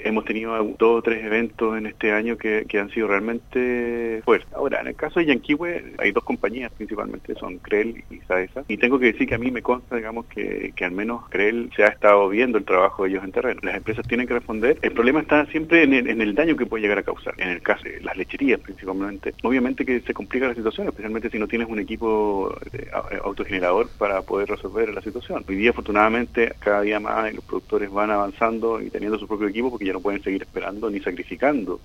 hemos tenido 2 o 3 eventos en este año que han sido realmente fuertes. Ahora, en el caso de Yanquihue, hay 2 compañías principalmente, son CREL y SAESA, y tengo que decir que a mí me consta, digamos, que al menos CREL se ha estado viendo el trabajo de ellos en terreno. Las empresas tienen que responder. El problema está siempre en el daño que puede llegar a causar. En el caso de las lecherías principalmente, obviamente que se complica la situación, especialmente si no tienes un equipo autogenerador para poder resolver la situación. Hoy día, afortunadamente, cada día más los productores van avanzando y teniendo su propio equipo porque ya no pueden seguir esperando ni sacrificando